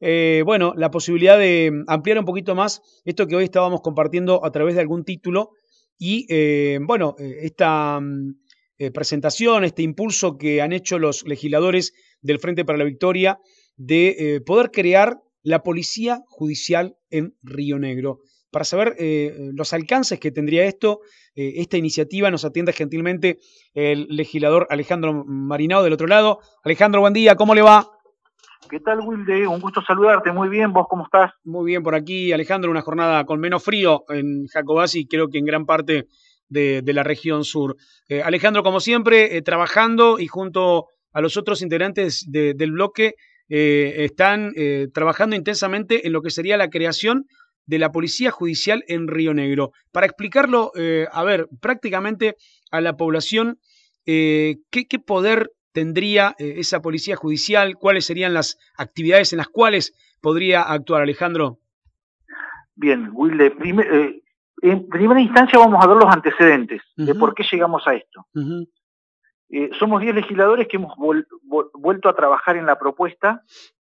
bueno, la posibilidad de ampliar un poquito más esto que hoy estábamos compartiendo a través de algún título y, bueno, esta presentación, este impulso que han hecho los legisladores del Frente para la Victoria de poder crear la Policía Judicial en Río Negro. Para saber los alcances que tendría esto, esta iniciativa, nos atiende gentilmente el legislador Alejandro Marinao del otro lado. Alejandro, buen día, ¿cómo le va? ¿Qué tal, Wilde? Un gusto saludarte. Muy bien, ¿vos cómo estás? Muy bien por aquí, Alejandro, una jornada con menos frío en Jacobasi y creo que en gran parte de la región sur. Alejandro, como siempre, trabajando y junto a los otros integrantes del bloque están trabajando intensamente en lo que sería la creación de la Policía Judicial en Río Negro. Para explicarlo, a ver, prácticamente a la población, ¿qué poder tendría esa Policía Judicial? ¿Cuáles serían las actividades en las cuales podría actuar, Alejandro? Bien, Wilde. En primera instancia vamos a ver los antecedentes de por Ujú, qué llegamos a esto. ujú, Somos 10 legisladores que hemos vuelto a trabajar en la propuesta.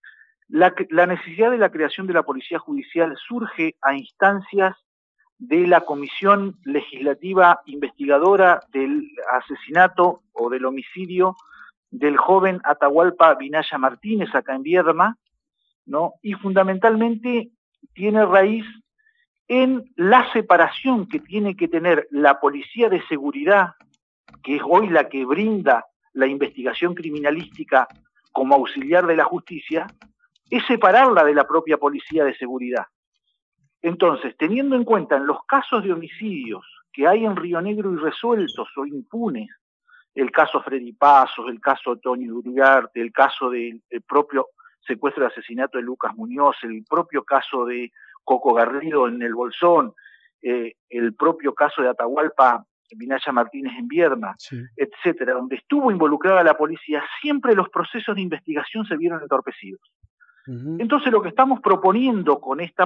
La necesidad de la creación de la Policía Judicial surge a instancias de la Comisión Legislativa Investigadora del asesinato o del homicidio del joven Atahualpa Vinaya Martínez acá en Viedma, ¿no? Y fundamentalmente tiene raíz en la separación que tiene que tener la policía de seguridad, que es hoy la que brinda la investigación criminalística como auxiliar de la justicia, es separarla de la propia policía de seguridad. Entonces, teniendo en cuenta en los casos de homicidios que hay en Río Negro irresueltos o impunes, el caso Freddy Pasos, el caso Tony Uriarte, el caso del propio secuestro y asesinato de Lucas Muñoz, el propio caso de Coco Garrido en el Bolsón, el propio caso de Atahualpa Vinaya Martínez en Viedma, sí. etcétera, donde estuvo involucrada la policía, siempre los procesos de investigación se vieron entorpecidos. Ujú, Entonces lo que estamos proponiendo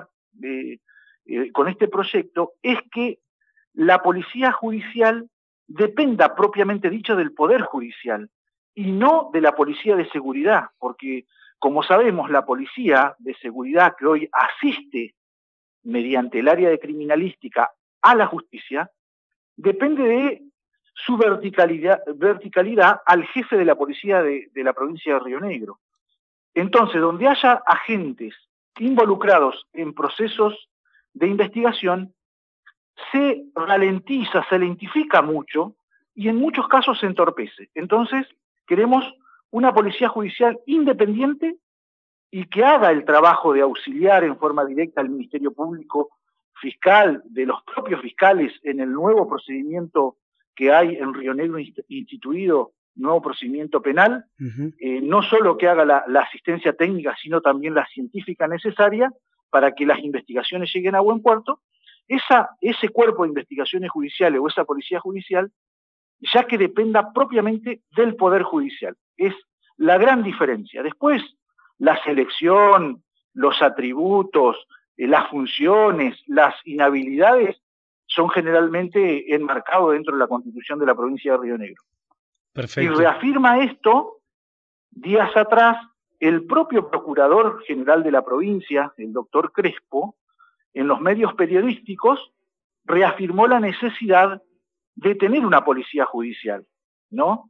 con este proyecto es que la policía judicial dependa propiamente dicho del Poder Judicial y no de la policía de seguridad, porque como sabemos la policía de seguridad que hoy asiste mediante el área de criminalística a la justicia, depende de su verticalidad al jefe de la policía de la provincia de Río Negro. Entonces, donde haya agentes involucrados en procesos de investigación, se ralentiza, se lentifica mucho y en muchos casos se entorpece. Entonces, queremos una policía judicial independiente y que haga el trabajo de auxiliar en forma directa al Ministerio Público Fiscal, de los propios fiscales en el nuevo procedimiento que hay en Río Negro instituido, nuevo procedimiento penal, ujú. no solo que haga la asistencia técnica, sino también la científica necesaria para que las investigaciones lleguen a buen puerto. Ese cuerpo de investigaciones judiciales o esa policía judicial, ya que dependa propiamente del Poder Judicial. Es la gran diferencia. Después, la selección, los atributos, las funciones, las inhabilidades son generalmente enmarcados dentro de la Constitución de la provincia de Río Negro. Y Perfecto. reafirma esto días atrás el propio Procurador General de la provincia, el doctor Crespo, en los medios periodísticos, reafirmó la necesidad de tener una policía judicial, ¿no?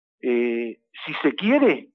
Si se quiere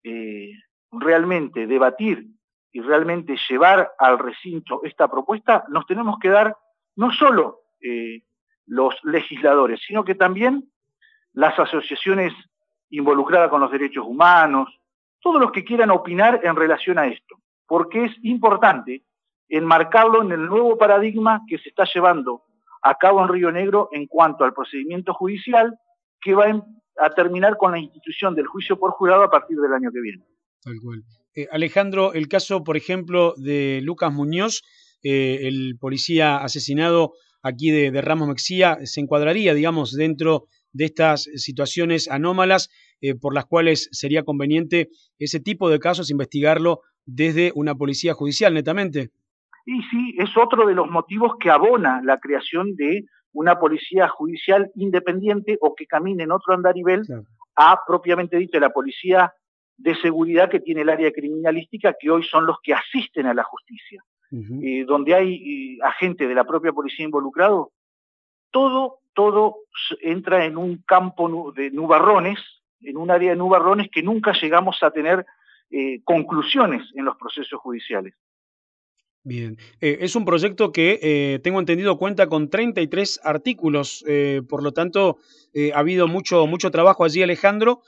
realmente debatir y realmente llevar al recinto esta propuesta, nos tenemos que dar no solo los legisladores, sino que también las asociaciones involucradas con los derechos humanos, todos los que quieran opinar en relación a esto, porque es importante enmarcarlo en el nuevo paradigma que se está llevando a cabo en Río Negro en cuanto al procedimiento judicial que va a terminar con la institución del juicio por jurado a partir del año que viene. Tal cual. Alejandro, el caso, por ejemplo, de Lucas Muñoz, el policía asesinado aquí de Ramos Mexía, se encuadraría, digamos, dentro de estas situaciones anómalas por las cuales sería conveniente ese tipo de casos investigarlo desde una policía judicial, netamente. Y sí, es otro de los motivos que abona la creación de una policía judicial independiente o que camine en otro andarivel Claro. a propiamente dicho la policía de seguridad que tiene el área criminalística, que hoy son los que asisten a la justicia. Donde hay agentes de la propia policía involucrado, todo entra en un campo de nubarrones, en un área de nubarrones que nunca llegamos a tener conclusiones en los procesos judiciales. Bien, es un proyecto que tengo entendido cuenta con 33 artículos, por lo tanto ha habido mucho trabajo allí, Alejandro,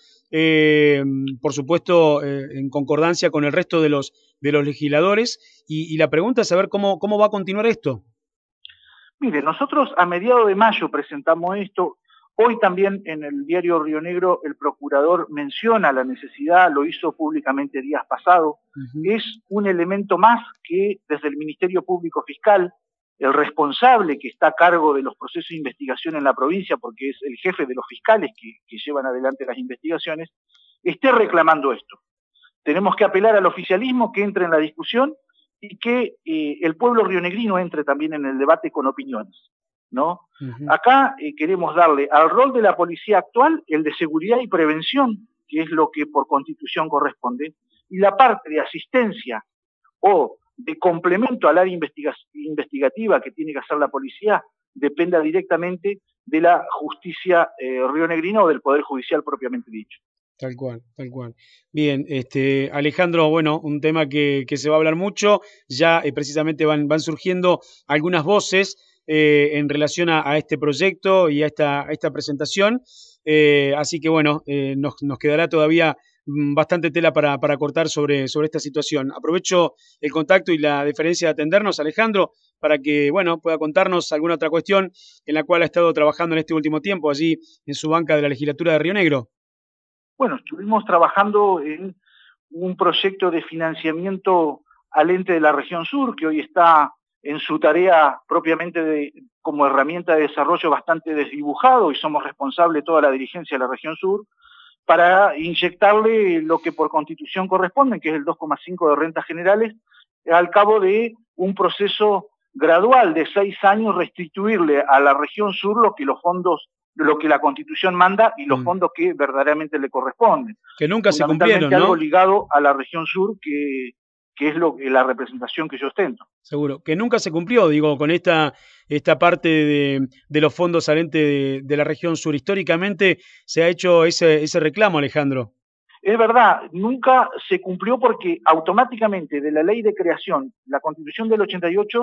por supuesto en concordancia con el resto de los legisladores, y la pregunta es saber cómo va a continuar esto. Mire, nosotros a mediados de mayo presentamos esto. Hoy también en el diario Río Negro el procurador menciona la necesidad, lo hizo públicamente días pasados. Es un elemento más que desde el Ministerio Público Fiscal, el responsable que está a cargo de los procesos de investigación en la provincia, porque es el jefe de los fiscales que llevan adelante las investigaciones, esté reclamando esto. Tenemos que apelar al oficialismo que entre en la discusión y que el pueblo rionegrino entre también en el debate con opiniones, ¿no? Acá queremos darle al rol de la policía actual el de seguridad y prevención, que es lo que por constitución corresponde, y la parte de asistencia o de complemento al área investigativa que tiene que hacer la policía dependa directamente de la justicia rionegrina o del Poder Judicial propiamente dicho. Tal cual, tal cual. Bien, Alejandro, bueno, un tema que se va a hablar mucho, ya precisamente van surgiendo algunas voces en relación a este proyecto y a esta presentación, así que bueno, nos quedará todavía bastante tela para cortar sobre esta situación. Aprovecho el contacto y la deferencia de atendernos, Alejandro, para que, bueno, pueda contarnos alguna otra cuestión en la cual ha estado trabajando en este último tiempo allí en su banca de la legislatura de Río Negro. Bueno, estuvimos trabajando en un proyecto de financiamiento al ente de la región sur, que hoy está en su tarea propiamente como herramienta de desarrollo bastante desdibujado, y somos responsables toda la dirigencia de la región sur, para inyectarle lo que por constitución corresponde, que es el 2,5 de rentas generales, al cabo de un proceso gradual de 6 años, restituirle a la región sur lo que los fondos, lo que la Constitución manda y los fondos que verdaderamente le corresponden. Que nunca se cumplieron, ¿no? Algo ligado a la región sur, que es la representación que yo ostento. Seguro, que nunca se cumplió, digo, con esta parte de los fondos al ente de la región sur. Históricamente se ha hecho ese reclamo, Alejandro. Es verdad, nunca se cumplió porque automáticamente de la ley de creación, la Constitución del 88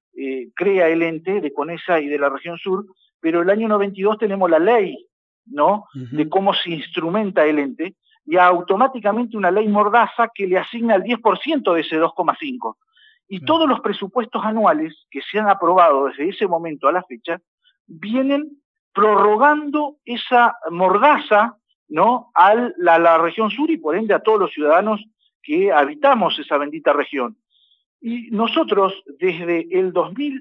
crea el ente de CONESA y de la región sur, pero el año 92 tenemos la ley, ¿no? De cómo se instrumenta el ente, y automáticamente una ley mordaza que le asigna el 10% de ese 2,5. Y todos los presupuestos anuales que se han aprobado desde ese momento a la fecha vienen prorrogando esa mordaza, ¿no? A la región sur y por ende a todos los ciudadanos que habitamos esa bendita región. Y nosotros desde el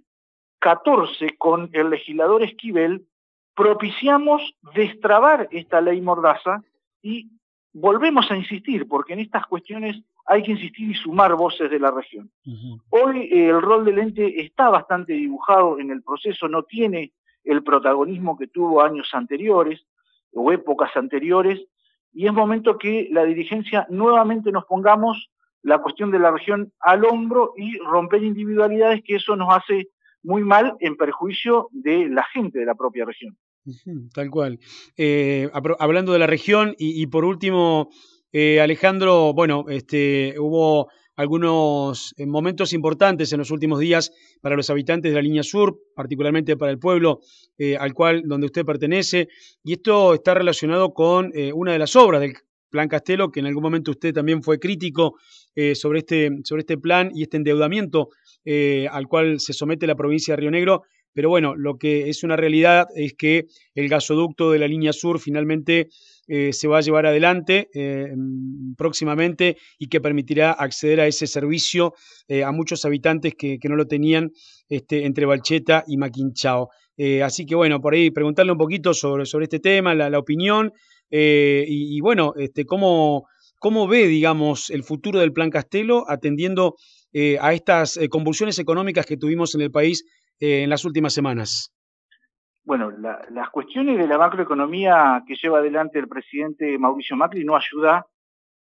2014 con el legislador Esquivel propiciamos destrabar esta ley mordaza y volvemos a insistir, porque en estas cuestiones hay que insistir y sumar voces de la región. Hoy el rol del ente está bastante dibujado en el proceso, no tiene el protagonismo que tuvo años anteriores o épocas anteriores, y es momento que la dirigencia nuevamente nos pongamos la cuestión de la región al hombro y romper individualidades, que eso nos hace muy mal en perjuicio de la gente de la propia región. Tal cual. Hablando de la región y por último, Alejandro, bueno, hubo algunos momentos importantes en los últimos días para los habitantes de la línea sur, particularmente para el pueblo donde usted pertenece, y esto está relacionado con una de las obras del Plan Castelo, que en algún momento usted también fue crítico sobre este plan y este endeudamiento al cual se somete la provincia de Río Negro. Pero bueno, lo que es una realidad es que el gasoducto de la línea sur finalmente se va a llevar adelante próximamente y que permitirá acceder a ese servicio a muchos habitantes que no lo tenían entre Balcheta y Maquinchao. Así que bueno, por ahí preguntarle un poquito sobre este tema, la opinión y bueno, ¿cómo ve, digamos, el futuro del Plan Castelo atendiendo a estas convulsiones económicas que tuvimos en el país en las últimas semanas? Bueno, las cuestiones de la macroeconomía que lleva adelante el presidente Mauricio Macri no ayuda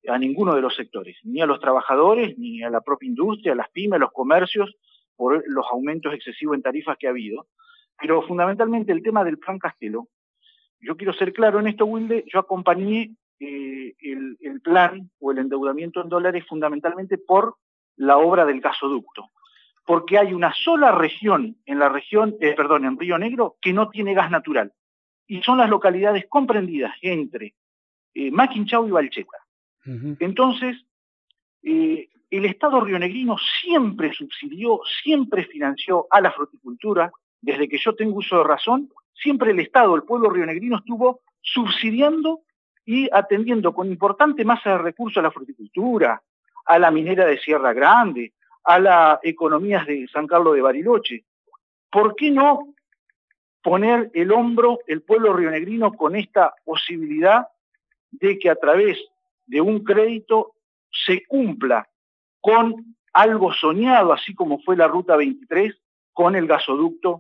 a ninguno de los sectores, ni a los trabajadores, ni a la propia industria, a las pymes, a los comercios, por los aumentos excesivos en tarifas que ha habido. Pero fundamentalmente el tema del Plan Castelo, yo quiero ser claro en esto, Wilde, yo acompañé el plan o el endeudamiento en dólares fundamentalmente por la obra del gasoducto, porque hay una sola región en en Río Negro que no tiene gas natural, y son las localidades comprendidas entre Maquinchao y Valcheta. Entonces, el Estado rionegrino siempre subsidió, siempre financió a la fruticultura. Desde que yo tengo uso de razón, siempre el Estado, el pueblo rionegrino estuvo subsidiando y atendiendo con importante masa de recursos a la fruticultura, a la minera de Sierra Grande, a las economías de San Carlos de Bariloche. ¿Por qué no poner el hombro el pueblo rionegrino con esta posibilidad de que a través de un crédito se cumpla con algo soñado, así como fue la Ruta 23, con el gasoducto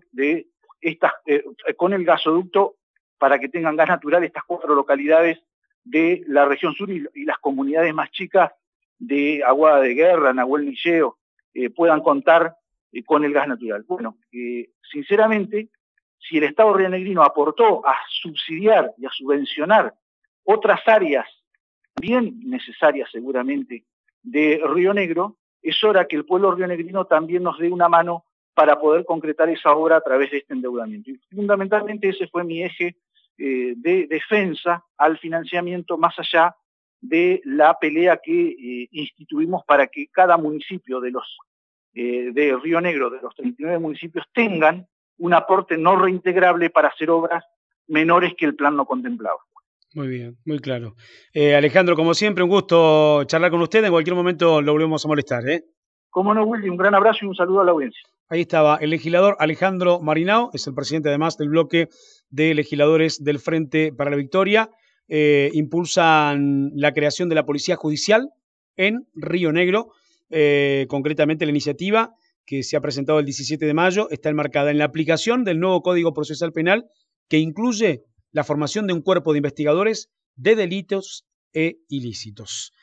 para que tengan gas natural estas 4 localidades de la región sur y las comunidades más chicas de Aguada de Guerra, Nahuel Nilleo, puedan contar con el gas natural? Bueno, sinceramente, si el Estado rionegrino aportó a subsidiar y a subvencionar otras áreas bien necesarias seguramente de Río Negro, es hora que el pueblo rionegrino también nos dé una mano para poder concretar esa obra a través de este endeudamiento. Y fundamentalmente ese fue mi eje de defensa al financiamiento, más allá de la pelea que instituimos para que cada municipio de Río Negro, de los 39 municipios, tengan un aporte no reintegrable para hacer obras menores que el plan no contemplaba. Muy bien, muy claro. Alejandro, como siempre, un gusto charlar con usted. En cualquier momento lo volvemos a molestar, ¿eh? Cómo no, Willy, un gran abrazo y un saludo a la audiencia. Ahí estaba el legislador Alejandro Marinao, es el presidente además del bloque de legisladores del Frente para la Victoria. Impulsan la creación de la Policía Judicial en Río Negro. Concretamente la iniciativa que se ha presentado el 17 de mayo está enmarcada en la aplicación del nuevo Código Procesal Penal, que incluye la formación de un cuerpo de investigadores de delitos e ilícitos.